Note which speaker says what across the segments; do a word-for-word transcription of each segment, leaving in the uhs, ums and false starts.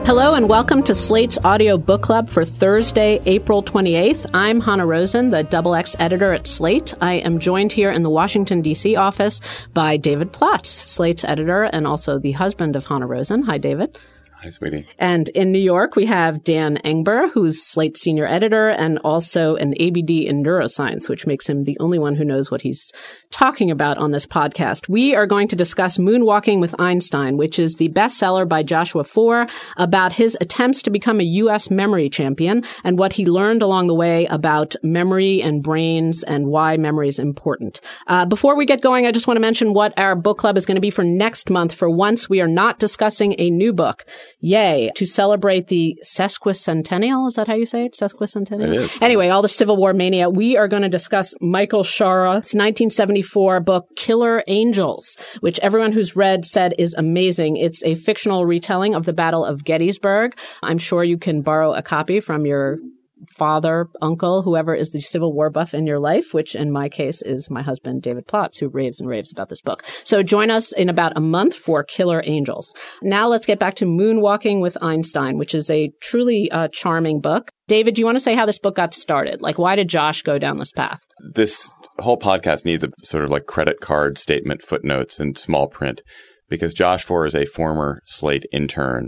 Speaker 1: Hello and welcome to Slate's Audio Book Club for Thursday, April twenty-eighth. I'm Hannah Rosen, the Double X editor at Slate. I am joined here in the Washington, D C office by David Plotz, Slate's editor and also the husband of Hannah Rosen. Hi, David.
Speaker 2: Hi, sweetie.
Speaker 1: And in New York, we have Dan Engber, who's Slate's senior editor and also an A B D in neuroscience, which makes him the only one who knows what he's talking about on this podcast. We are going to discuss Moonwalking with Einstein, which is the bestseller by Joshua Foer about his attempts to become a U S memory champion and what he learned along the way about memory and brains and why memory is important. Uh, before we get going, I just want to mention what our book club is going to be for next month. For once, we are not discussing a new book. Yay. To celebrate the sesquicentennial. Is that how you say it? Sesquicentennial?
Speaker 2: It is.
Speaker 1: Anyway, all the Civil War mania. We are going to discuss Michael Shaara's nineteen seventy-four book, Killer Angels, which everyone who's read said is amazing. It's a fictional retelling of the Battle of Gettysburg. I'm sure you can borrow a copy from your father, uncle, whoever is the Civil War buff in your life, which in my case is my husband, David Plotz, who raves and raves about this book. So join us in about a month for Killer Angels. Now let's get back to Moonwalking with Einstein, which is a truly uh, charming book. David, do you want to say how this book got started? Like, why did Josh go down this path?
Speaker 2: This whole podcast needs a sort of like credit card statement, footnotes, and small print, because Josh Foer is a former Slate intern.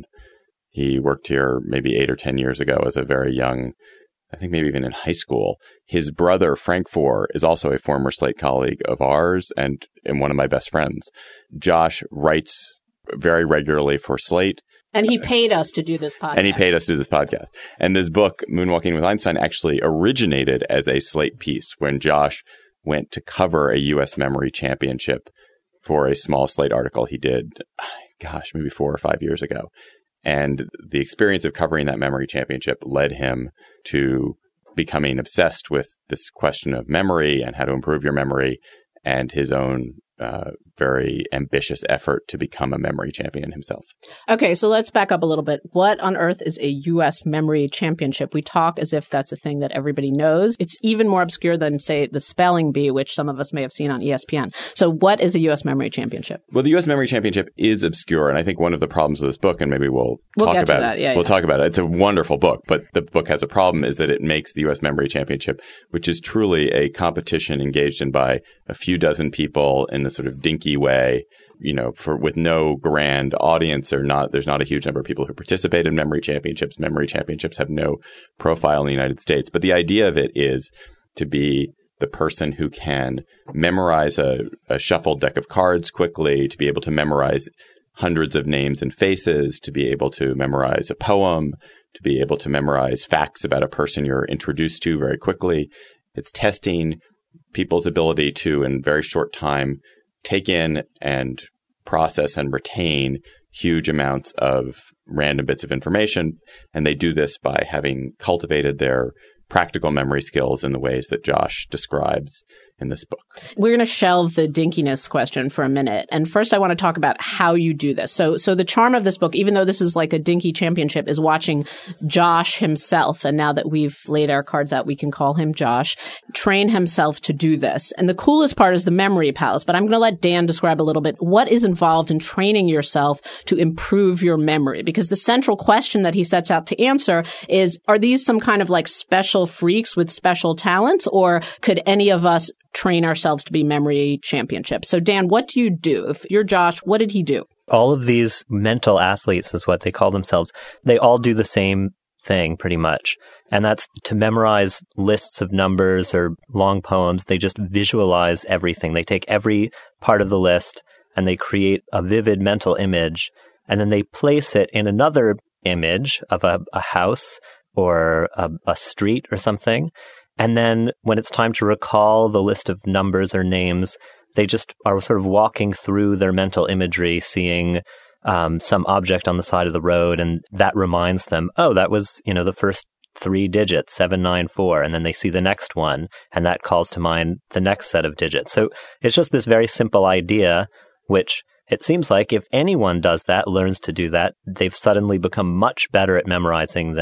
Speaker 2: He worked here maybe eight or ten years ago as a very young, I think maybe even in high school. His brother, Frank Foer, is also a former Slate colleague of ours and, and one of my best friends. Josh writes very regularly for Slate.
Speaker 1: And he paid us to do this podcast.
Speaker 2: And he paid us to do this podcast. And this book, Moonwalking with Einstein, actually originated as a Slate piece when Josh went to cover a U S memory championship for a small Slate article he did, gosh, maybe four or five years ago. And the experience of covering that memory championship led him to becoming obsessed with this question of memory and how to improve your memory and his own uh, very ambitious effort to become a memory champion himself.
Speaker 1: Okay, so let's back up a little bit. What on earth is a U S memory championship? We talk as if that's a thing that everybody knows. It's even more obscure than, say, the spelling bee, which some of us may have seen on E S P N. So what is a U S memory championship?
Speaker 2: Well, the U S memory championship is obscure. And I think one of the problems of this book, and maybe we'll,
Speaker 1: we'll
Speaker 2: talk
Speaker 1: get
Speaker 2: about
Speaker 1: to that.
Speaker 2: it.
Speaker 1: Yeah,
Speaker 2: we'll
Speaker 1: yeah.
Speaker 2: talk about it. It's a wonderful book, but the book has a problem, is that it makes the U S memory championship, which is truly a competition engaged in by a few dozen people in a sort of dinky way, you know, for with no grand audience or not. There's not a huge number of people who participate in memory championships. Memory championships have no profile in the United States. But the idea of it is to be the person who can memorize a, a shuffled deck of cards quickly, to be able to memorize hundreds of names and faces, to be able to memorize a poem, to be able to memorize facts about a person you're introduced to very quickly. It's testing people's ability to, in very short time, take in and process and retain huge amounts of random bits of information. And they do this by having cultivated their practical memory skills in the ways that Josh describes in this book.
Speaker 1: We're going to shelve the dinkiness question for a minute. And first, I want to talk about how you do this. So, so the charm of this book, even though this is like a dinky championship, is watching Josh himself. And now that we've laid our cards out, we can call him Josh, train himself to do this. And the coolest part is the memory palace. But I'm going to let Dan describe a little bit what is involved in training yourself to improve your memory. Because the central question that he sets out to answer is, are these some kind of like special freaks with special talents, or could any of us train ourselves to be memory championships? So Dan, what do you do? If you're Josh, what did he do?
Speaker 3: All of these mental athletes is what they call themselves. They all do the same thing pretty much. And that's to memorize lists of numbers or long poems. They just visualize everything. They take every part of the list and they create a vivid mental image. And then they place it in another image of a, a house or a, a street or something. And then when it's time to recall the list of numbers or names, they just are sort of walking through their mental imagery, seeing um, some object on the side of the road, and that reminds them, oh, that was, you know, the first three digits, seven nine four, and then they see the next one, and that calls to mind the next set of digits. So it's just this very simple idea, which it seems like if anyone does that, learns to do that, they've suddenly become much better at memorizing than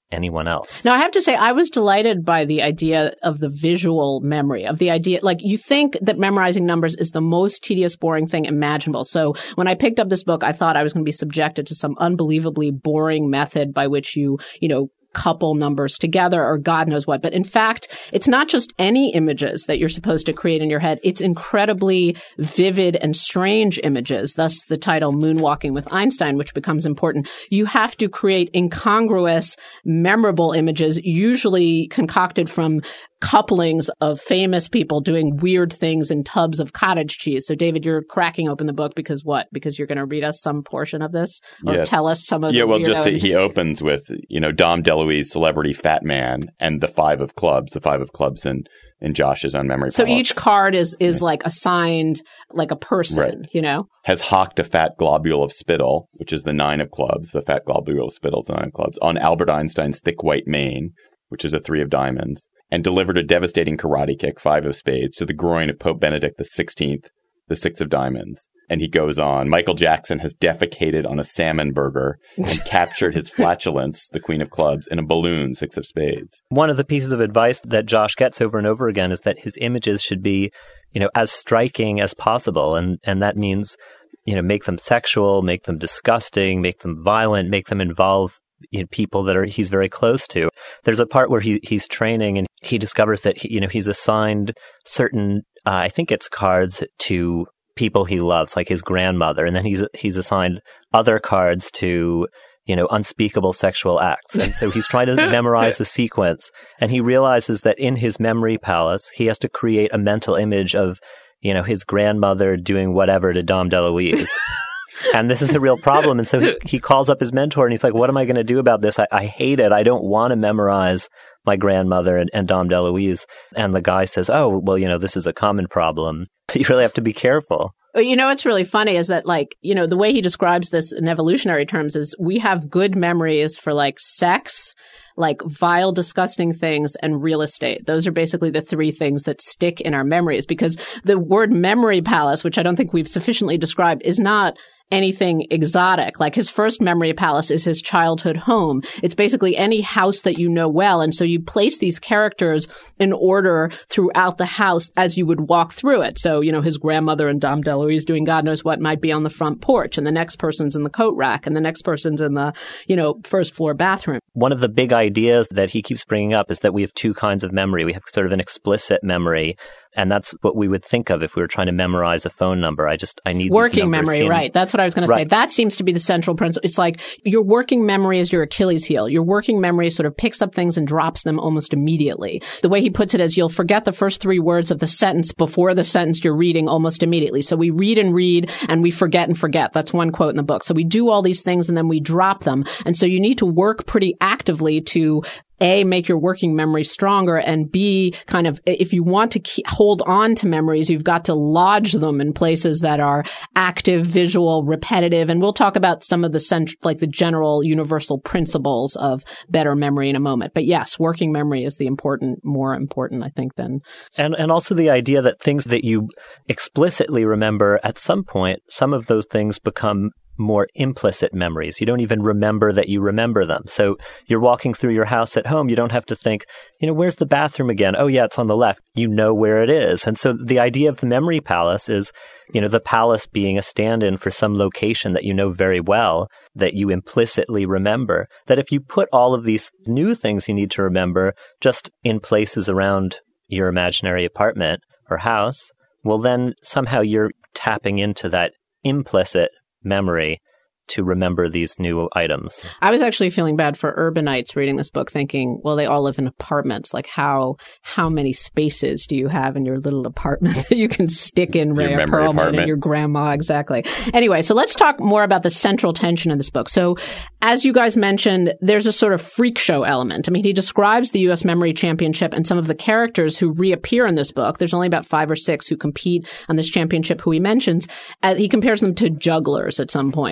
Speaker 3: anyone else.
Speaker 1: Now, I have to say, I was delighted by the idea of the visual memory, of the idea, like, you think that memorizing numbers is the most tedious, boring thing imaginable. So when I picked up this book, I thought I was going to be subjected to some unbelievably boring method by which you, you know, couple numbers together or God knows what. But in fact, it's not just any images that you're supposed to create in your head. It's incredibly vivid and strange images. Thus the title Moonwalking with Einstein, which becomes important. You have to create incongruous, memorable images, usually concocted from couplings of famous people doing weird things in tubs of cottage cheese. So, David, you're cracking open the book because what? Because you're going to read us some portion of this or
Speaker 2: yes.
Speaker 1: tell us some of the
Speaker 2: Yeah, well,
Speaker 1: weirdos?
Speaker 2: just to, he opens with, you know, Dom DeLuise, Celebrity Fat Man, and the Five of Clubs, the Five of Clubs in, in Josh's own memory
Speaker 1: So
Speaker 2: palace.
Speaker 1: each card is, is yeah. like assigned like a person,
Speaker 2: right.
Speaker 1: you know?
Speaker 2: Has hawked a fat globule of spittle, which is the Nine of Clubs, the fat globule of spittle is the Nine of Clubs, on Albert Einstein's thick white mane, which is a Three of Diamonds, and delivered a devastating karate kick, Five of Spades, to the groin of Pope Benedict the sixteenth, the Six of Diamonds. And he goes on, Michael Jackson has defecated on a salmon burger and captured his flatulence, the Queen of Clubs, in a balloon, Six of Spades.
Speaker 3: One of the pieces of advice that Josh gets over and over again is that his images should be, you know, as striking as possible. And, and that means, you know, make them sexual, make them disgusting, make them violent, make them involve you know, people that are he's very close to. There's a part where he he's training and he discovers that he, you know he's assigned certain uh, I think it's cards to people he loves, like his grandmother, and then he's he's assigned other cards to you know unspeakable sexual acts. And so he's trying to memorize the sequence, and he realizes that in his memory palace he has to create a mental image of you know his grandmother doing whatever to Dom DeLuise. And this is a real problem. And so he, he calls up his mentor and he's like, what am I going to do about this? I, I hate it. I don't want to memorize my grandmother and, and Dom DeLuise. And the guy says, oh, well, you know, this is a common problem. You really have to be careful.
Speaker 1: You know, what's really funny is that, like, you know, the way he describes this in evolutionary terms is we have good memories for like sex, like vile, disgusting things, and real estate. Those are basically the three things that stick in our memories, because the word memory palace, which I don't think we've sufficiently described, is not anything exotic. Like his first memory palace is his childhood home. It's basically any house that you know well. And so you place these characters in order throughout the house as you would walk through it. So, you know, his grandmother and Dom DeLuise doing God knows what might be on the front porch, and the next person's in the coat rack, and the next person's in the, you know, first floor bathroom.
Speaker 3: One of the big ideas that he keeps bringing up is that we have two kinds of memory. We have sort of an explicit memory, and that's what we would think of if we were trying to memorize a phone number. I just, I need
Speaker 1: working
Speaker 3: these
Speaker 1: memory,
Speaker 3: in.
Speaker 1: right. That's what I was going to say.
Speaker 3: Right.
Speaker 1: That seems to be the central principle. It's like your working memory is your Achilles heel. Your working memory sort of picks up things and drops them almost immediately. The way he puts it is you'll forget the first three words of the sentence before the sentence you're reading almost immediately. So we read and read and we forget and forget. That's one quote in the book. So we do all these things and then we drop them. And so you need to work pretty actively to A, make your working memory stronger, and B, kind of, if you want to keep, hold on to memories, you've got to lodge them in places that are active, visual, repetitive. And we'll talk about some of the cent- like the general universal principles of better memory in a moment. But yes, working memory is the important, more important, I think, than...
Speaker 3: And, and also the idea that things that you explicitly remember, at some point, some of those things become more implicit memories. You don't even remember that you remember them. So you're walking through your house at home. You don't have to think, you know, where's the bathroom again? Oh, yeah, it's on the left. You know where it is. And so the idea of the memory palace is, you know, the palace being a stand-in for some location that you know very well, that you implicitly remember. That if you put all of these new things you need to remember just in places around your imaginary apartment or house, well, then somehow you're tapping into that implicit memory to remember these new items.
Speaker 1: I was actually feeling bad for urbanites reading this book, thinking, well, they all live in apartments. Like how how many spaces do you have in your little apartment that you can stick in Ray Perlman apartment. And your grandma? Exactly. Anyway, so let's talk more about the central tension in this book. So as you guys mentioned, there's a sort of freak show element. I mean, he describes the U S Memory Championship and some of the characters who reappear in this book. There's only about five or six who compete on this championship who he mentions. Uh, he compares them to jugglers at some point. He said, or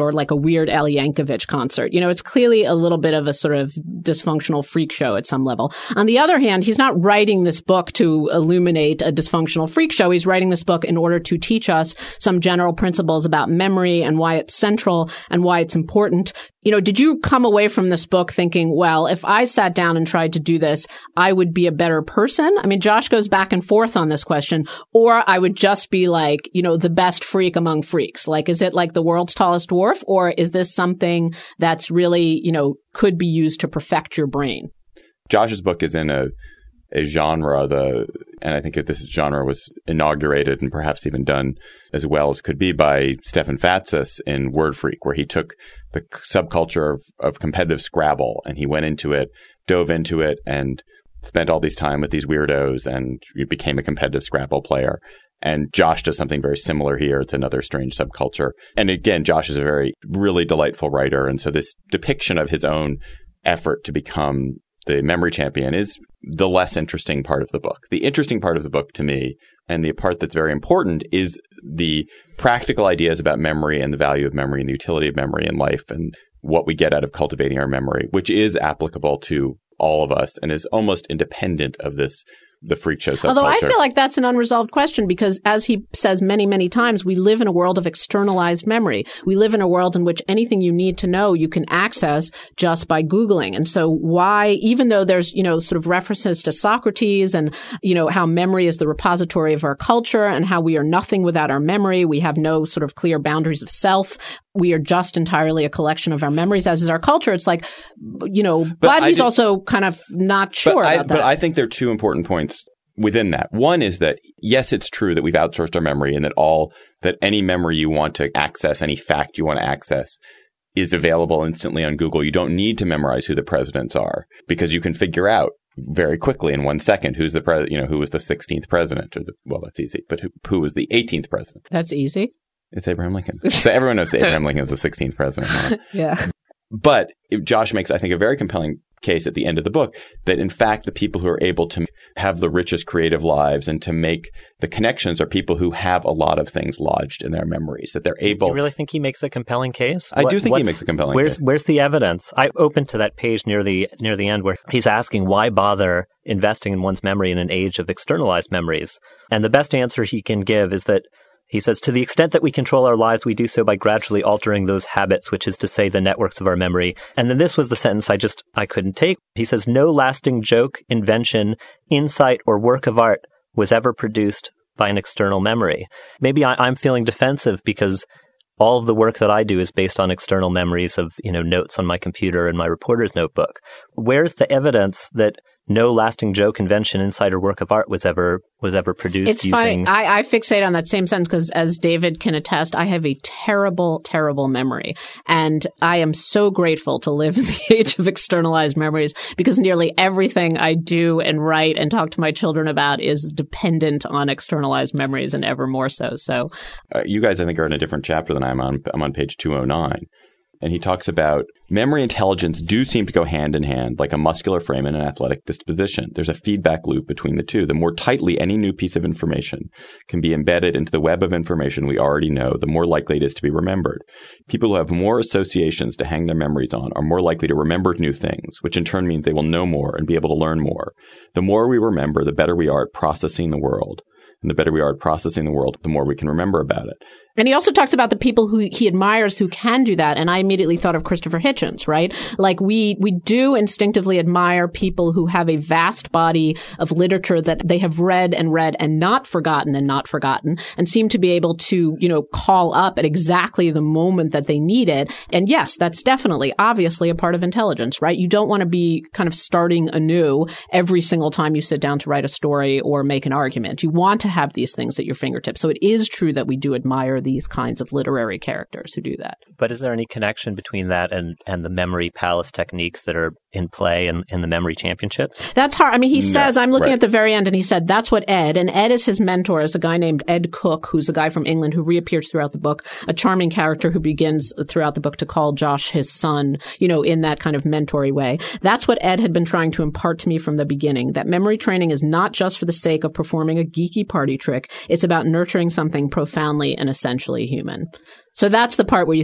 Speaker 1: or like a weird Al Yankovic concert. You know, it's clearly a little bit of a sort of dysfunctional freak show at some level. On the other hand, he's not writing this book to illuminate a dysfunctional freak show. He's writing this book in order to teach us some general principles about memory and why it's central and why it's important. You know, did you come away from this book thinking, well, if I sat down and tried to do this, I would be a better person? I mean, Josh goes back and forth on this question. Or I would just be like, you know, the best freak among freaks. Like, is it like the world's tallest dwarf? Or is this something that's really, you know, could be used to perfect your brain?
Speaker 2: Josh's book is in a a genre, the and I think that this genre was inaugurated and perhaps even done as well as could be by Stefan Fatsis in Word Freak, where he took the subculture of, of competitive Scrabble and he went into it, dove into it, and spent all these time with these weirdos and became a competitive Scrabble player. And Josh does something very similar here. It's another strange subculture. And again, Josh is a very, really delightful writer. And so this depiction of his own effort to become the memory champion is the less interesting part of the book. The interesting part of the book to me, and the part that's very important, is the practical ideas about memory and the value of memory and the utility of memory in life and what we get out of cultivating our memory, which is applicable to all of us and is almost independent of this the freak show subculture.
Speaker 1: Although I feel like that's an unresolved question because, as he says many, many times, we live in a world of externalized memory. We live in a world in which anything you need to know you can access just by Googling. And so why, even though there's, you know, sort of references to Socrates and, you know, how memory is the repository of our culture and how we are nothing without our memory, we have no sort of clear boundaries of self. We are just entirely a collection of our memories, as is our culture. It's like, you know, but, but he's also kind of not sure
Speaker 2: I,
Speaker 1: about that.
Speaker 2: But I think there are two important points within that. One is that, yes, it's true that we've outsourced our memory and that all that any memory you want to access, any fact you want to access, is available instantly on Google. You don't need to memorize who the presidents are because you can figure out very quickly in one second who's the pre- you know, who was the sixteenth president or the, well, that's easy, but who, who was the eighteenth president?
Speaker 1: That's easy.
Speaker 2: It's Abraham Lincoln. So everyone knows that Abraham Lincoln is the sixteenth president. Right?
Speaker 1: Yeah.
Speaker 2: But Josh makes, I think, a very compelling case at the end of the book that, in fact, the people who are able to have the richest creative lives and to make the connections are people who have a lot of things lodged in their memories, that they're able...
Speaker 3: You really think he makes a compelling case?
Speaker 2: I
Speaker 3: what,
Speaker 2: do think he makes a compelling
Speaker 3: where's,
Speaker 2: case.
Speaker 3: Where's the evidence? I opened to that page near the near the end where he's asking why bother investing in one's memory in an age of externalized memories. And the best answer he can give is that he says, to the extent that we control our lives, we do so by gradually altering those habits, which is to say the networks of our memory. And then this was the sentence I just, I couldn't take. He says, no lasting joke, invention, insight, or work of art was ever produced by an external memory. Maybe I, I'm feeling defensive because all of the work that I do is based on external memories of, you know, notes on my computer and my reporter's notebook. Where's the evidence that no lasting joke, invention, insight, or work of art was ever was ever produced
Speaker 1: it's
Speaker 3: using...
Speaker 1: funny. I, I fixate on that same sentence because, as David can attest, I have a terrible, terrible memory. And I am so grateful to live in the age of externalized memories because nearly everything I do and write and talk to my children about is dependent on externalized memories and ever more so. So,
Speaker 2: uh, you guys, I think, are in a different chapter than I'm on. I'm on page two oh nine. And he talks about memory intelligence do seem to go hand in hand, like a muscular frame and an athletic disposition. There's a feedback loop between the two. The more tightly any new piece of information can be embedded into the web of information we already know, the more likely it is to be remembered. People who have more associations to hang their memories on are more likely to remember new things, which in turn means they will know more and be able to learn more. The more we remember, the better we are at processing the world. And the better we are at processing the world, the more we can remember about it.
Speaker 1: And he also talks about the people who he admires who can do that. And I immediately thought of Christopher Hitchens, right? Like we, we do instinctively admire people who have a vast body of literature that they have read and read and not forgotten and not forgotten and seem to be able to, you know, call up at exactly the moment that they need it. And yes, that's definitely, obviously a part of intelligence, right? You don't want to be kind of starting anew every single time you sit down to write a story or make an argument. You want to have these things at your fingertips. So it is true that we do admire these kinds of literary characters who do that.
Speaker 3: But is there any connection between that and, and the memory palace techniques that are in play in, in the memory championships?
Speaker 1: That's hard. I mean, he says,
Speaker 2: no,
Speaker 1: I'm looking
Speaker 2: right.
Speaker 1: at the very end, and he said, that's what Ed, and Ed is his mentor, is a guy named Ed Cook, who's a guy from England who reappears throughout the book, a charming character who begins throughout the book to call Josh his son, you know, in that kind of mentory way. That's what Ed had been trying to impart to me from the beginning, that memory training is not just for the sake of performing a geeky party trick. It's about nurturing something profoundly and essentially human. So that's the part where you think,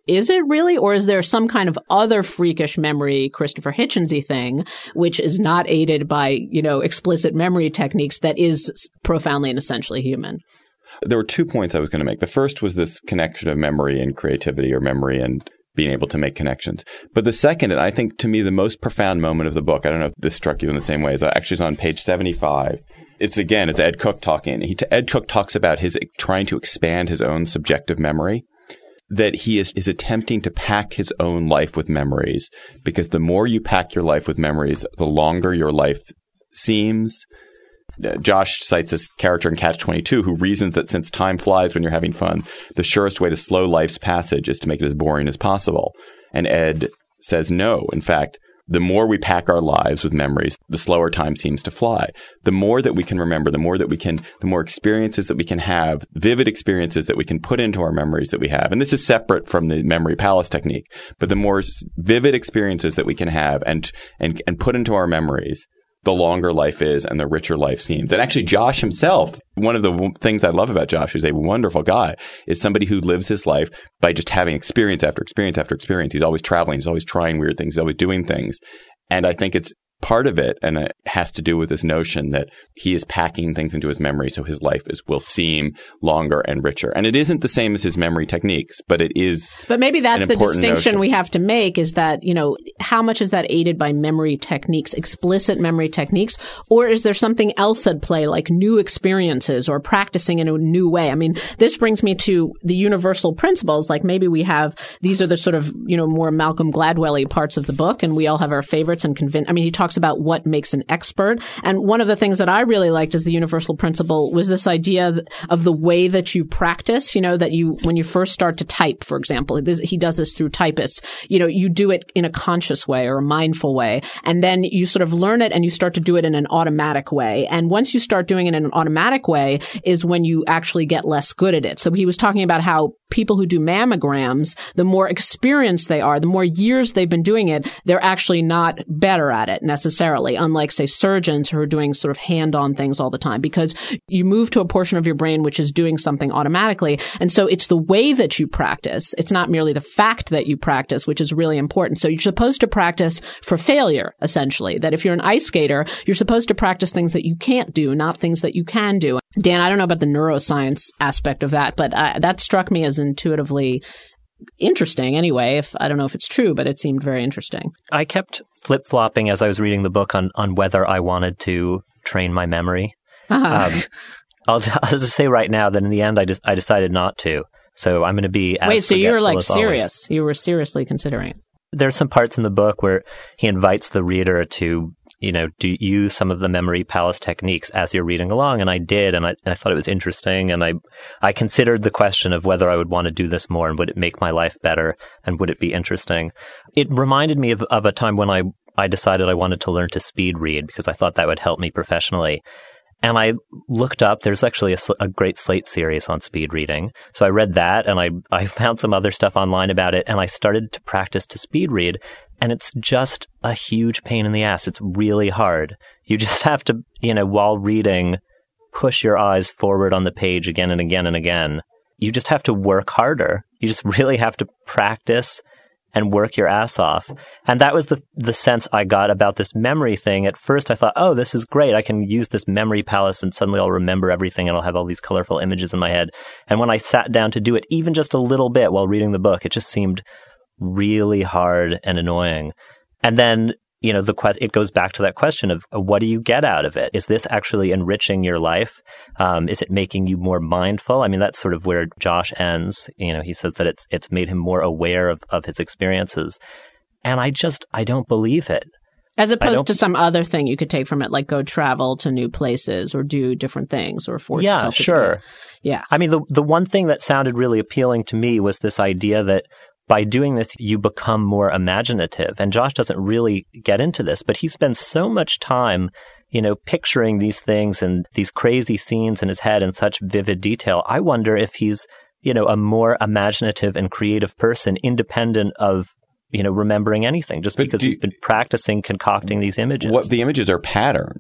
Speaker 1: is it really? Or is there some kind of other freakish memory, Christopher Hitchensy thing, which is not aided by, you know, explicit memory techniques that is profoundly and essentially human?
Speaker 2: There were two points I was going to make. The first was this connection of memory and creativity, or memory and being able to make connections. But the second, and I think to me the most profound moment of the book, I don't know if this struck you in the same way, is actually is on page seventy-five. It's again, it's Ed Cook talking. He, Ed Cook talks about his trying to expand his own subjective memory, that he is, is attempting to pack his own life with memories, because the more you pack your life with memories, the longer your life seems. Uh, Josh cites this character in Catch twenty-two who reasons that since time flies when you're having fun, the surest way to slow life's passage is to make it as boring as possible. And Ed says no. In fact, the more we pack our lives with memories, the slower time seems to fly. The more that we can remember, the more that we can, the more experiences that we can have, vivid experiences that we can put into our memories that we have. And this is separate from the memory palace technique, but the more vivid experiences that we can have and, and, and put into our memories, the longer life is and the richer life seems. And actually, Josh himself, one of the w- things I love about Josh, who's a wonderful guy, is somebody who lives his life by just having experience after experience after experience. He's always traveling. He's always trying weird things. He's always doing things. And I think it's part of it, and it has to do with this notion that he is packing things into his memory so his life is will seem longer and richer. And it isn't the same as his memory techniques, but it is. But
Speaker 1: maybe that's the distinction
Speaker 2: notion.
Speaker 1: we have to make, is that, you know, how much is that aided by memory techniques, explicit memory techniques, or is there something else at play, like new experiences or practicing in a new way? I mean, this brings me to the universal principles. Like maybe we have, these are the sort of, you know, more Malcolm Gladwell-y parts of the book, and we all have our favorites and convince. I mean, he talks about what makes an expert. And one of the things that I really liked as the universal principle was this idea of the way that you practice, you know, that you, when you first start to type, for example, this, he does this through typists, you know, you do it in a conscious way or a mindful way. And then you sort of learn it and you start to do it in an automatic way. And once you start doing it in an automatic way is when you actually get less good at it. So he was talking about how people who do mammograms, the more experienced they are, the more years they've been doing it, they're actually not better at it necessarily. Unlike, say, surgeons who are doing sort of hand-on things all the time, because you move to a portion of your brain which is doing something automatically. And so it's the way that you practice. It's not merely the fact that you practice, which is really important. So you're supposed to practice for failure, essentially. That if you're an ice skater, you're supposed to practice things that you can't do, not things that you can do. Dan, I don't know about the neuroscience aspect of that, but uh, that struck me as intuitively interesting anyway. If I don't know if it's true, but it seemed very interesting.
Speaker 3: I kept flip-flopping as I was reading the book on, on whether I wanted to train my memory. Uh-huh. Um, I'll, I'll just say right now that in the end, I just I decided not to. So I'm going to be as
Speaker 1: Wait, so you were like
Speaker 3: always.
Speaker 1: serious? You were seriously considering it?
Speaker 3: There's some parts in the book where he invites the reader to, you know, do use some of the memory palace techniques as you're reading along. And I did, and I, and I thought it was interesting. And I, I considered the question of whether I would want to do this more and would it make my life better and would it be interesting. It reminded me of, of a time when I, I decided I wanted to learn to speed read because I thought that would help me professionally. And I looked up, there's actually a, a great Slate series on speed reading. So I read that and I, I found some other stuff online about it and I started to practice to speed read. And it's just a huge pain in the ass. It's really hard. You just have to, you know, while reading, push your eyes forward on the page again and again and again. You just have to work harder. You just really have to practice and work your ass off. And that was the the sense I got about this memory thing. At first I thought, oh, this is great. I can use this memory palace and suddenly I'll remember everything and I'll have all these colorful images in my head. And when I sat down to do it, even just a little bit while reading the book, it just seemed really hard and annoying. And then, you know, the que- it goes back to that question of uh, what do you get out of it? Is this actually enriching your life? Um, is it making you more mindful? I mean, that's sort of where Josh ends. You know, he says that it's it's made him more aware of, of his experiences. And I just, I don't believe it.
Speaker 1: As opposed to some other thing you could take from it, like go travel to new places or do different things or force
Speaker 3: yeah,
Speaker 1: yourself to
Speaker 3: sure.
Speaker 1: do. Yeah.
Speaker 3: I mean, the the one thing that sounded really appealing to me was this idea that by doing this, you become more imaginative. And Josh doesn't really get into this, but he spends so much time, you know, picturing these things and these crazy scenes in his head in such vivid detail. I wonder if he's, you know, a more imaginative and creative person, independent of, you know, remembering anything, just
Speaker 2: but
Speaker 3: because
Speaker 2: you,
Speaker 3: he's been practicing concocting these images.
Speaker 2: What the images are patterned.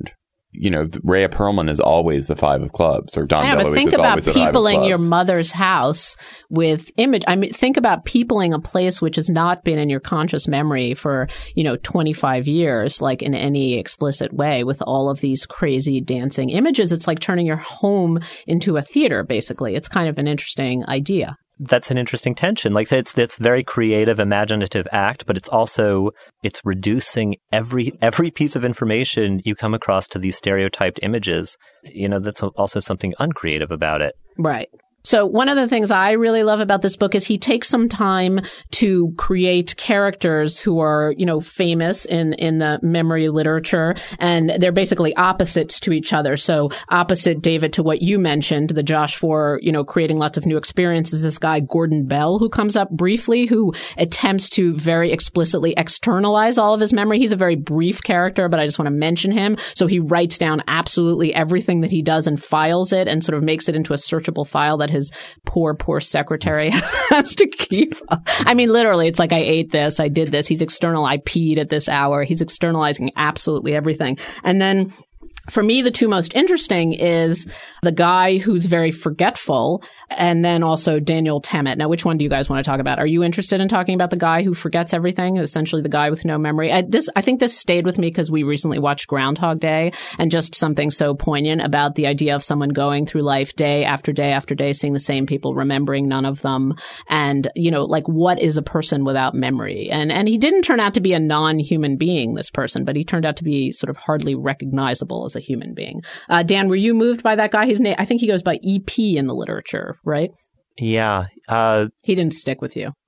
Speaker 2: you know, Rhea Perlman is always the five of clubs, or Don
Speaker 1: I know,
Speaker 2: DeLuise
Speaker 1: but think
Speaker 2: is
Speaker 1: about
Speaker 2: always the five of
Speaker 1: peopling
Speaker 2: clubs.
Speaker 1: your mother's house with image. I mean, think about peopling a place which has not been in your conscious memory for, you know, twenty-five years, like in any explicit way, with all of these crazy dancing images. It's like turning your home into a theater, basically. It's kind of an interesting idea.
Speaker 3: That's an interesting tension. Like it's it's very creative, imaginative act, but it's also it's reducing every every piece of information you come across to these stereotyped images. You know, that's also something uncreative about it.
Speaker 1: Right. So one of the things I really love about this book is he takes some time to create characters who are, you know, famous in, in the memory literature, and they're basically opposites to each other. So opposite, David, to what you mentioned, the Josh for, you know, creating lots of new experiences, this guy, Gordon Bell, who comes up briefly, who attempts to very explicitly externalize all of his memory. He's a very brief character, but I just want to mention him. So he writes down absolutely everything that he does and files it and sort of makes it into a searchable file that his poor, poor secretary has to keep. I mean, literally, it's like, I ate this, I did this. He's external. I peed at this hour. He's externalizing absolutely everything. And then for me, the two most interesting is the guy who's very forgetful, and then also Daniel Tammet. Now, which one do you guys want to talk about? Are you interested in talking about the guy who forgets everything, essentially the guy with no memory? I, this, I think this stayed with me because we recently watched Groundhog Day, and just something so poignant about the idea of someone going through life day after day after day, seeing the same people, remembering none of them. And, you know, like, what is a person without memory? And, and he didn't turn out to be a non-human being, this person, but he turned out to be sort of hardly recognizable as a human being. Uh, Dan, were you moved by that guy? His name, I think he goes by E P in the literature, right?
Speaker 3: Yeah. Uh,
Speaker 1: he didn't stick with you.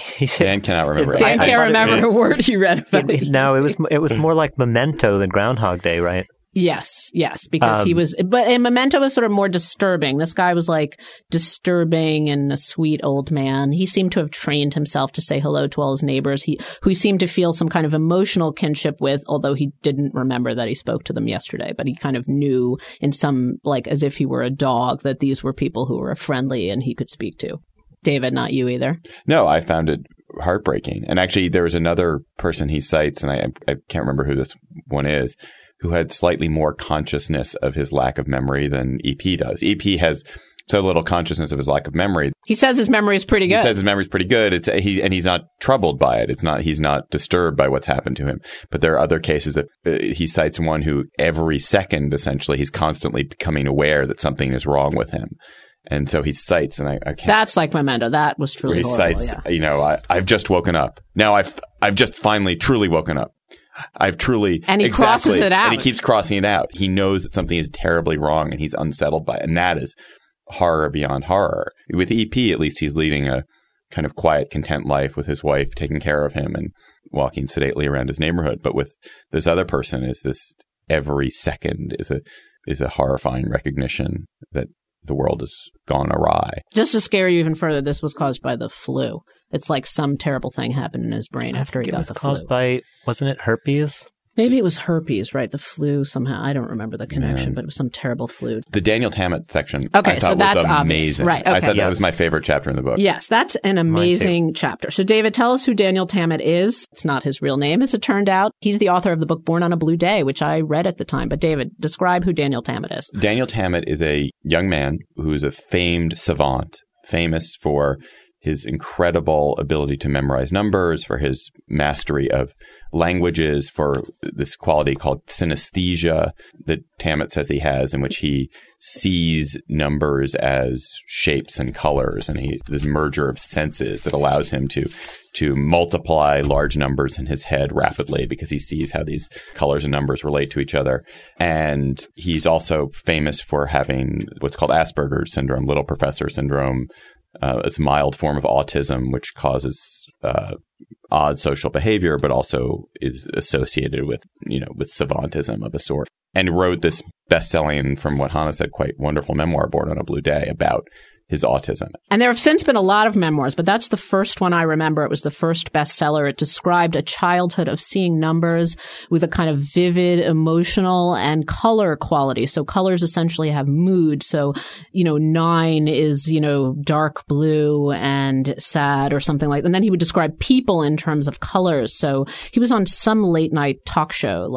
Speaker 2: Dan cannot remember.
Speaker 1: Dan
Speaker 2: I,
Speaker 1: can't
Speaker 2: I,
Speaker 1: remember
Speaker 2: it,
Speaker 1: a word he read about
Speaker 3: it. No, it was it was more like Memento than Groundhog Day, right?
Speaker 1: Yes, yes, because
Speaker 3: um,
Speaker 1: he was, but in Memento was sort of more disturbing. This guy was like disturbing and a sweet old man. He seemed to have trained himself to say hello to all his neighbors, he, who he seemed to feel some kind of emotional kinship with, although he didn't remember that he spoke to them yesterday, but he kind of knew in some, like as if he were a dog, that these were people who were friendly and he could speak to. David, not you either.
Speaker 2: No, I found it heartbreaking. And actually, there was another person he cites, and I, I can't remember who this one is, who had slightly more consciousness of his lack of memory than E P does. E P has so little consciousness of his lack of memory.
Speaker 1: He says his memory is pretty good.
Speaker 2: He says his memory is pretty good. It's he and he's not troubled by it. It's not he's not disturbed by what's happened to him. But there are other cases that uh, he cites one who every second, essentially, he's constantly becoming aware that something is wrong with him. And so he cites, and I, I can't.
Speaker 1: That's like Memento. That was truly
Speaker 2: he
Speaker 1: horrible.
Speaker 2: cites,
Speaker 1: yeah.
Speaker 2: you know, I, I've just woken up. Now I've I've just finally truly woken up. I've truly
Speaker 1: and he
Speaker 2: exactly,
Speaker 1: crosses it out,
Speaker 2: and he keeps crossing it out. He knows that something is terribly wrong, and he's unsettled by it. And that is horror beyond horror. With E P, at least, he's leading a kind of quiet, content life with his wife taking care of him and walking sedately around his neighborhood. But with this other person, is this every second is a is a horrifying recognition that the world has gone awry.
Speaker 1: Just to scare you even further, this was caused by the flu. It's like some terrible thing happened in his brain
Speaker 3: I
Speaker 1: after he
Speaker 3: it
Speaker 1: got
Speaker 3: was
Speaker 1: the
Speaker 3: caused
Speaker 1: flu.
Speaker 3: by, wasn't it herpes?
Speaker 1: Maybe it was herpes, right? The flu somehow. I don't remember the connection,
Speaker 2: Man.
Speaker 1: but it was some terrible flu.
Speaker 2: The Daniel Tammet section,
Speaker 1: Okay,
Speaker 2: I
Speaker 1: so
Speaker 2: thought
Speaker 1: that's
Speaker 2: was
Speaker 1: obvious.
Speaker 2: amazing.
Speaker 1: Right,
Speaker 2: I
Speaker 1: okay.
Speaker 2: thought
Speaker 3: Yes.
Speaker 2: that was my favorite chapter in the book.
Speaker 1: Yes, that's an amazing chapter. So, David, tell us who Daniel Tammet is. It's not his real name, as it turned out. He's the author of the book Born on a Blue Day, which I read at the time. But, David, describe who Daniel Tammet is.
Speaker 2: Daniel Tammet is a young man who is a famed savant, famous for his incredible ability to memorize numbers, for his mastery of languages, for this quality called synesthesia that Tammet says he has, in which he sees numbers as shapes and colors, and he this merger of senses that allows him to to multiply large numbers in his head rapidly because he sees how these colors and numbers relate to each other. And he's also famous for having what's called Asperger's syndrome, little professor syndrome. Uh, it's a mild form of autism, which causes uh, odd social behavior, but also is associated with, you know, with savantism of a sort. And wrote this best-selling, from what Hannah said, quite wonderful memoir, Born on a Blue Day, about his autism.
Speaker 1: And there have since been a lot of memoirs, but that's the first one I remember. It was the first bestseller. It described a childhood of seeing numbers with a kind of vivid, emotional, and color quality. So colors essentially have mood. So, you know, nine is, you know, dark blue and sad or something like that. And then he would describe people in terms of colors. So he was on some late night talk show, like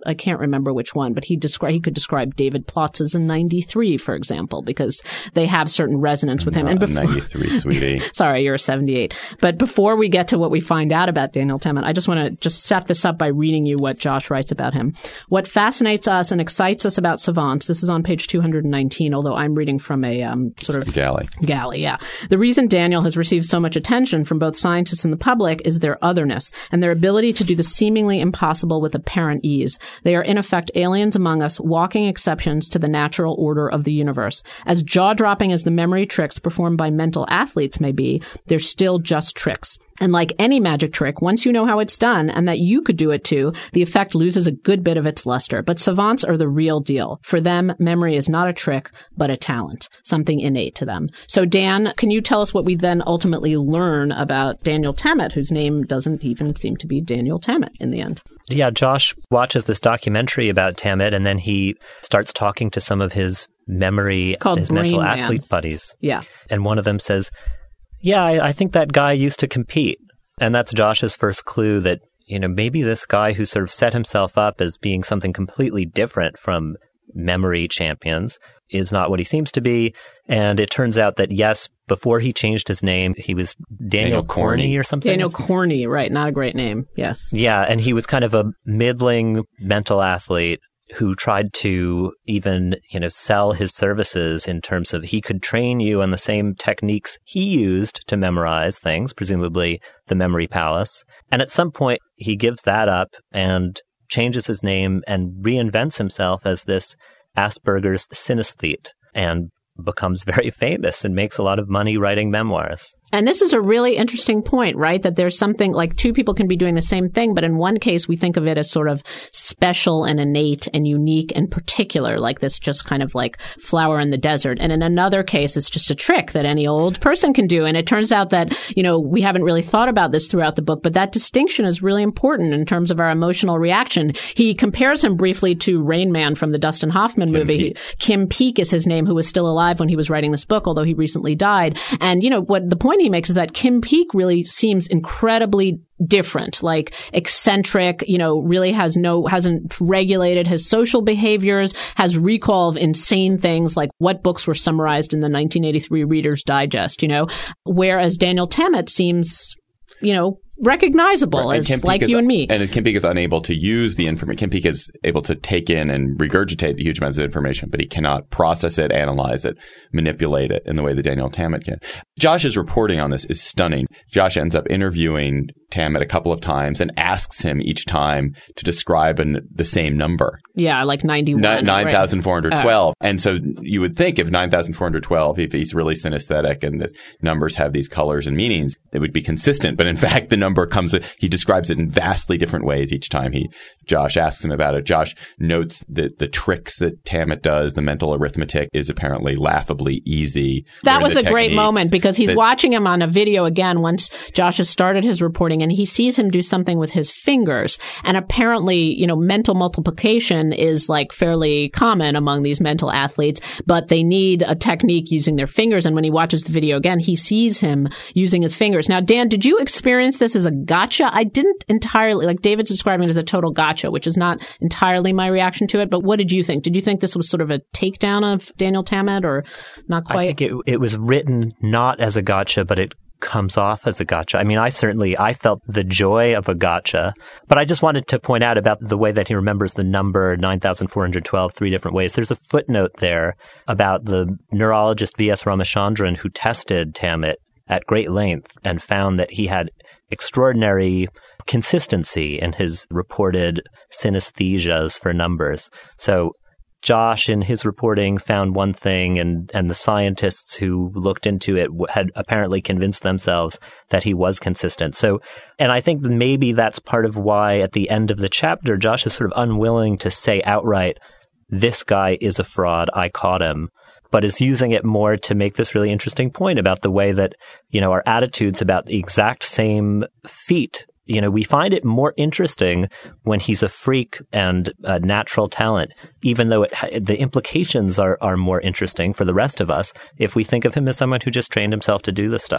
Speaker 1: I can't remember which one, but he described he could describe David Plotz's in ninety-three, for example, because they have certain resonance with him.
Speaker 2: Not
Speaker 1: and before,
Speaker 2: ninety-three, sweetie.
Speaker 1: Sorry, you're a seventy-eight. But before we get to what we find out about Daniel Tammet, I just want to just set this up by reading you what Josh writes about him. What fascinates us and excites us about savants, this is on page two hundred nineteen, although I'm reading from a um, sort of
Speaker 2: galley.
Speaker 1: Galley, yeah. The reason Daniel has received so much attention from both scientists and the public is their otherness and their ability to do the seemingly impossible with apparent ease. They are in effect aliens among us, walking exceptions to the natural order of the universe. As jaw-dropping as the memory tricks performed by mental athletes may be, they're still just tricks. And like any magic trick, once you know how it's done and that you could do it too, the effect loses a good bit of its luster. But savants are the real deal. For them, memory is not a trick, but a talent, something innate to them. So Dan, can you tell us what we then ultimately learn about Daniel Tammet, whose name doesn't even seem to be Daniel Tammet in the end?
Speaker 3: Yeah, Josh watches this documentary about Tammet, and then he starts talking to some of his memory,
Speaker 1: Called
Speaker 3: his
Speaker 1: Brain
Speaker 3: mental
Speaker 1: Man.
Speaker 3: athlete buddies.
Speaker 1: Yeah.
Speaker 3: And one of them says, yeah, I, I think that guy used to compete. And that's Josh's first clue that, you know, maybe this guy who sort of set himself up as being something completely different from memory champions is not what he seems to be. And it turns out that, yes, before he changed his name, he was Daniel,
Speaker 2: Daniel
Speaker 3: Corney,
Speaker 2: Corney
Speaker 3: or something.
Speaker 1: Daniel Corney, right. Not a great name. Yes.
Speaker 3: Yeah. And he was kind of a middling mental athlete who tried to even, you know, sell his services in terms of he could train you on the same techniques he used to memorize things, presumably the memory palace. And at some point, he gives that up and changes his name and reinvents himself as this Asperger's synesthete and becomes very famous and makes a lot of money writing memoirs.
Speaker 1: And this is a really interesting point, right? That there's something like two people can be doing the same thing, but in one case we think of it as sort of special and innate and unique and particular, like this just kind of like flower in the desert. And in another case, it's just a trick that any old person can do. And it turns out that, you know, we haven't really thought about this throughout the book, but that distinction is really important in terms of our emotional reaction. He compares him briefly to Rain Man from the Dustin Hoffman
Speaker 2: Kim
Speaker 1: movie.
Speaker 2: Peek.
Speaker 1: Kim Peek is his name, who was still alive when he was writing this book, although he recently died. And, you know, what the point he makes is that Kim Peek really seems incredibly different, like eccentric, you know, really has no, hasn't regulated his social behaviors, has recall of insane things like what books were summarized in the nineteen eighty-three Reader's Digest, you know, whereas Daniel Tammet seems, you know, recognizable
Speaker 2: Right.
Speaker 1: as
Speaker 2: And
Speaker 1: like
Speaker 2: is,
Speaker 1: you and me.
Speaker 2: And Kim Peek is unable to use the information. Kim Peek is able to take in and regurgitate huge amounts of information, but he cannot process it, analyze it, manipulate it in the way that Daniel Tammet can. Josh's reporting on this is stunning. Josh ends up interviewing Tammet a couple of times and asks him each time to describe an, the same number.
Speaker 1: Yeah, like ninety-one.
Speaker 2: nine thousand four hundred twelve.
Speaker 1: Right.
Speaker 2: And so you would think if nine thousand four hundred twelve, if he's really synesthetic and the numbers have these colors and meanings, it would be consistent. But in fact, the number comes, he describes it in vastly different ways each time he, Josh asks him about it. Josh notes that the tricks that Tammet does, the mental arithmetic, is apparently laughably easy.
Speaker 1: That was a great
Speaker 2: techniques
Speaker 1: moment because he's
Speaker 2: that,
Speaker 1: watching him on a video again once Josh has started his reporting, and he sees him do something with his fingers. And apparently, you know, mental multiplication is like fairly common among these mental athletes, but they need a technique using their fingers. And when he watches the video again, he sees him using his fingers. Now, Dan, did you experience this as a gotcha? I didn't entirely, like David's describing it as a total gotcha, which is not entirely my reaction to it. But what did you think? Did you think this was sort of a takedown of Daniel Tammet or not quite?
Speaker 3: I think it, it was written not as a gotcha, but it comes off as a gotcha. I mean, I certainly, I felt the joy of a gotcha, but I just wanted to point out about the way that he remembers the number nine thousand four hundred twelve three different ways. There's a footnote there about the neurologist V S Ramachandran who tested Tammet at great length and found that he had extraordinary consistency in his reported synesthesias for numbers. So Josh, in his reporting, found one thing, and, and the scientists who looked into it had apparently convinced themselves that he was consistent. So, and I think maybe that's part of why at the end of the chapter, Josh is sort of unwilling to say outright, this guy is a fraud, I caught him, but is using it more to make this really interesting point about the way that, you know, our attitudes about the exact same feat. You know, we find it more interesting when he's a freak and a natural talent, even though it, the implications are, are more interesting for the rest of us if we think of him as someone who just trained himself to do this stuff.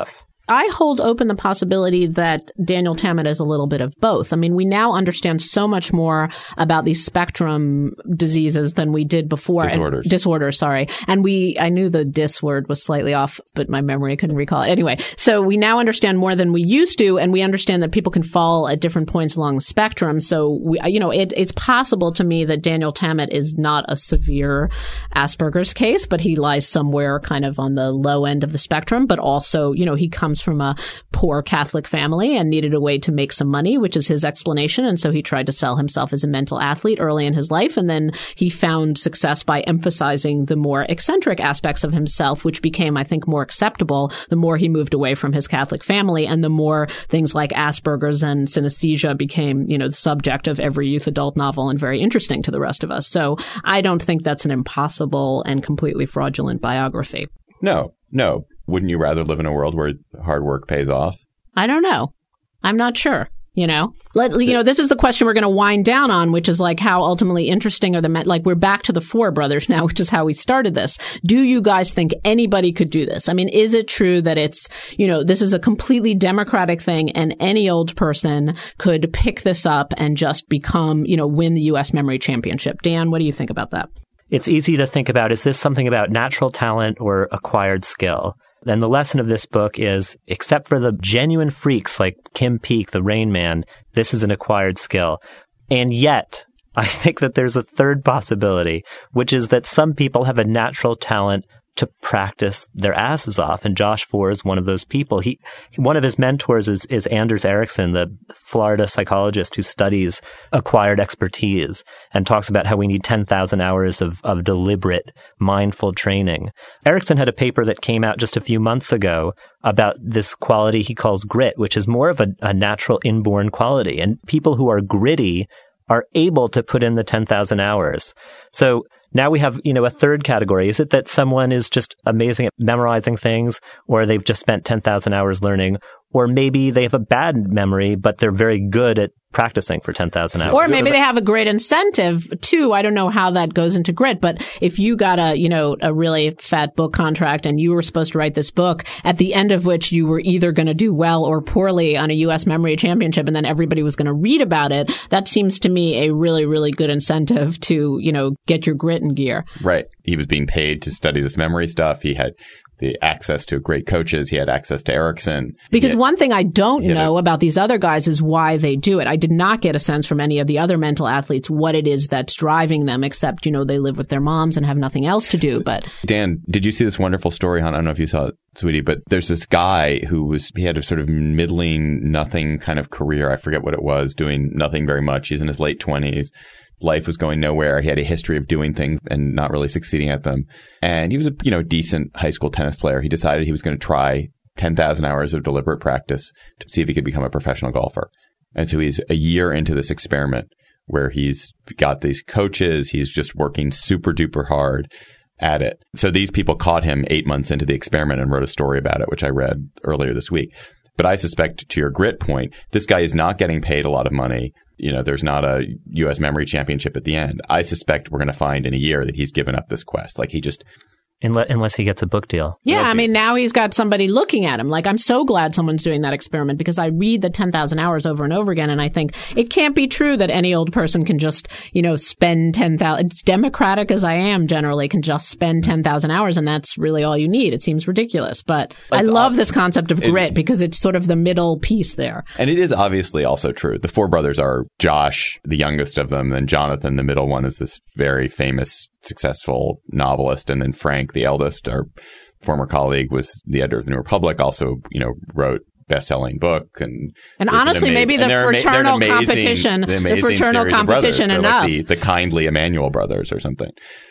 Speaker 1: I hold open the possibility that Daniel Tammet is a little bit of both. I mean, we now understand so much more about these spectrum diseases than we did before.
Speaker 2: Disorders.
Speaker 1: And, disorders, sorry. And we, I knew the dis word was slightly off, but my memory couldn't recall it. Anyway, so we now understand more than we used to, and we understand that people can fall at different points along the spectrum. So, we, you know, it, it's possible to me that Daniel Tammet is not a severe Asperger's case, but he lies somewhere kind of on the low end of the spectrum. But also, you know, he comes from a poor Catholic family and needed a way to make some money, which is his explanation. And so he tried to sell himself as a mental athlete early in his life. And then he found success by emphasizing the more eccentric aspects of himself, which became, I think, more acceptable the more he moved away from his Catholic family, and the more things like Asperger's and synesthesia became, you know, the subject of every youth adult novel and very interesting to the rest of us. So I don't think that's an impossible and completely fraudulent biography.
Speaker 2: No, no. Wouldn't you rather live in a world where hard work pays off?
Speaker 1: I don't know. I'm not sure. You know, let, you know, this is the question we're going to wind down on, which is like, how ultimately interesting are the men? Like, we're back to the four brothers now, which is how we started this. Do you guys think anybody could do this? I mean, is it true that it's, you know, this is a completely democratic thing and any old person could pick this up and just become, you know, win the U S Memory Championship? Dan, what do you think about that?
Speaker 3: It's easy to think about, is this something about natural talent or acquired skill? And the lesson of this book is, except for the genuine freaks like Kim Peek, the Rain Man, this is an acquired skill. And yet, I think that there's a third possibility, which is that some people have a natural talent to practice their asses off. And Josh Foer is one of those people. He, one of his mentors is, is Anders Ericsson, the Florida psychologist who studies acquired expertise and talks about how we need ten thousand hours of, of deliberate, mindful training. Ericsson had a paper that came out just a few months ago about this quality he calls grit, which is more of a, a natural inborn quality. And people who are gritty are able to put in the ten thousand hours. So now we have, you know, a third category. Is it that someone is just amazing at memorizing things, or they've just spent ten thousand hours learning, or maybe they have a bad memory, but they're very good at practicing for ten thousand hours?
Speaker 1: Or maybe they have a great incentive too. I don't know how that goes into grit, but if you got a, you know, a really fat book contract and you were supposed to write this book, at the end of which you were either going to do well or poorly on a U S Memory Championship, and then everybody was going to read about it, that seems to me a really, really good incentive to, you know, get your grit in gear.
Speaker 2: Right. He was being paid to study this memory stuff. He had the access to great coaches. He had access to Ericsson.
Speaker 1: Because
Speaker 2: had,
Speaker 1: one thing I don't know
Speaker 2: a,
Speaker 1: about these other guys is why they do it. I did not get a sense from any of the other mental athletes what it is that's driving them, except, you know, they live with their moms and have nothing else to do. But
Speaker 2: Dan, did you see this wonderful story? I don't know if you saw it, sweetie, but there's this guy who was, he had a sort of middling, nothing kind of career. I forget what it was, doing nothing very much. He's in his late twenties. Life was going nowhere. He had a history of doing things and not really succeeding at them. And he was a, you know, decent high school tennis player. He decided he was going to try ten thousand hours of deliberate practice to see if he could become a professional golfer. And so he's a year into this experiment where he's got these coaches. He's just working super duper hard at it. So these people caught him eight months into the experiment and wrote a story about it, which I read earlier this week. But I suspect, to your grit point, this guy is not getting paid a lot of money. You know, there's not a U S Memory Championship at the end. I suspect we're going to find in a year that he's given up this quest. Like he just...
Speaker 3: Unless, unless he gets a book deal.
Speaker 1: Yeah, I mean, now he's got somebody looking at him. Like, I'm so glad someone's doing that experiment, because I read the ten thousand hours over and over again, and I think it can't be true that any old person can just, you know, spend ten thousand, it's democratic as I am generally, can just spend ten thousand hours, and that's really all you need. It seems ridiculous. But it's I love ob- this concept of grit, it, because it's sort of the middle piece there.
Speaker 2: And it is obviously also true. The four brothers are Josh, the youngest of them, and Jonathan, the middle one, is this very famous, successful novelist, and then Frank, the eldest, our former colleague, was the editor of the New Republic, also, you know, wrote best-selling book, and
Speaker 1: and honestly, amazing, maybe the fraternal ama- amazing, competition, the, the fraternal competition enough,
Speaker 2: like the, the kindly Emmanuel brothers or something.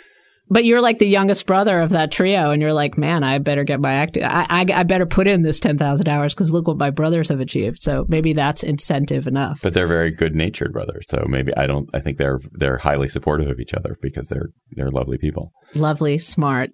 Speaker 1: But you're like the youngest brother of that trio, and you're like, man, I better get my act. I I, I better put in this ten thousand hours, because look what my brothers have achieved. So maybe that's incentive enough.
Speaker 2: But they're very good-natured brothers, so maybe I don't. I think they're they're highly supportive of each other, because they're they're lovely people.
Speaker 1: Lovely, smart,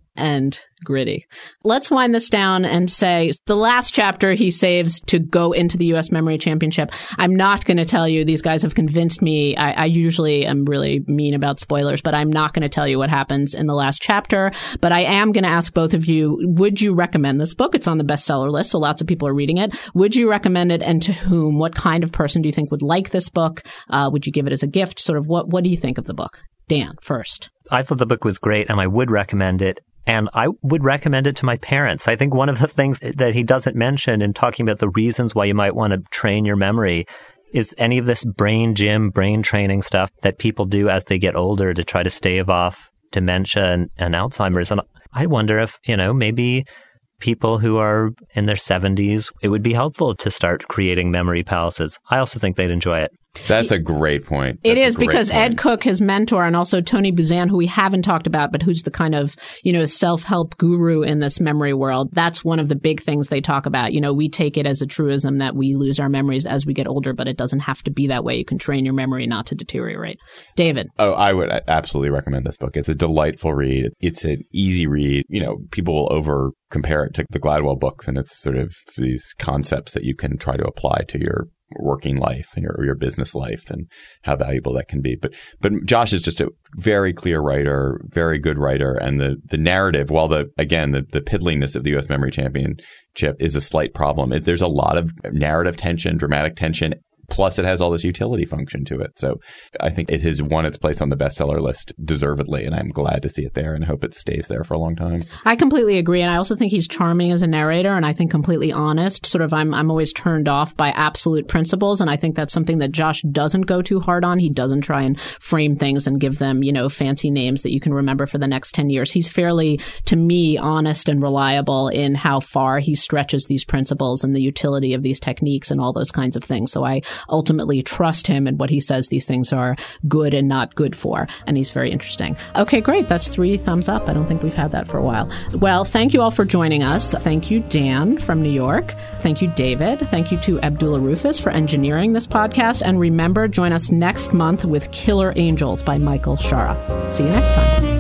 Speaker 1: and gritty. Let's wind this down and say the last chapter he saves to go into the U S Memory Championship. I'm not going to tell you. These guys have convinced me. I, I usually am really mean about spoilers, but I'm not going to tell you what happens in the last chapter. But I am going to ask both of you, would you recommend this book? It's on the bestseller list, so lots of people are reading it. Would you recommend it, and to whom? What kind of person do you think would like this book? Uh, would you give it as a gift? Sort of what, what do you think of the book? Dan, first.
Speaker 3: I thought the book was great, and I would recommend it. And I would recommend it to my parents. I think one of the things that he doesn't mention in talking about the reasons why you might want to train your memory is any of this brain gym, brain training stuff that people do as they get older to try to stave off dementia and, and Alzheimer's. And I wonder if, you know, maybe people who are in their seventies, it would be helpful to start creating memory palaces. I also think they'd enjoy it.
Speaker 2: That's a great point. That's
Speaker 1: it is because
Speaker 2: point.
Speaker 1: Ed Cook, his mentor, and also Tony Buzan, who we haven't talked about, but who's the kind of, you know, self-help guru in this memory world. That's one of the big things they talk about. You know, we take it as a truism that we lose our memories as we get older, but it doesn't have to be that way. You can train your memory not to deteriorate. David.
Speaker 2: Oh, I would absolutely recommend this book. It's a delightful read. It's an easy read. You know, people will over compare it to the Gladwell books, and it's sort of these concepts that you can try to apply to your working life and your, your business life and how valuable that can be. But but Josh is just a very clear writer, very good writer. And the, the narrative, while the, again, the, the piddliness of the U S Memory Championship is a slight problem, it, there's a lot of narrative tension, dramatic tension. Plus, it has all this utility function to it. So I think it has won its place on the bestseller list deservedly, and I'm glad to see it there and hope it stays there for a long time.
Speaker 1: I completely agree, and I also think he's charming as a narrator, and I think completely honest. Sort of, I'm I'm always turned off by absolute principles, and I think that's something that Josh doesn't go too hard on. He doesn't try and frame things and give them, you know, fancy names that you can remember for the next ten years. He's fairly, to me, honest and reliable in how far he stretches these principles and the utility of these techniques and all those kinds of things. So I ultimately trust him and what he says these things are good and not good for. And he's very interesting. Okay, great. That's three thumbs up. I don't think we've had that for a while. Well, thank you all for joining us. Thank you, Dan from New York. Thank you, David. Thank you to Abdullah Rufus for engineering this podcast. And remember, join us next month with Killer Angels by Michael Shara. See you next time.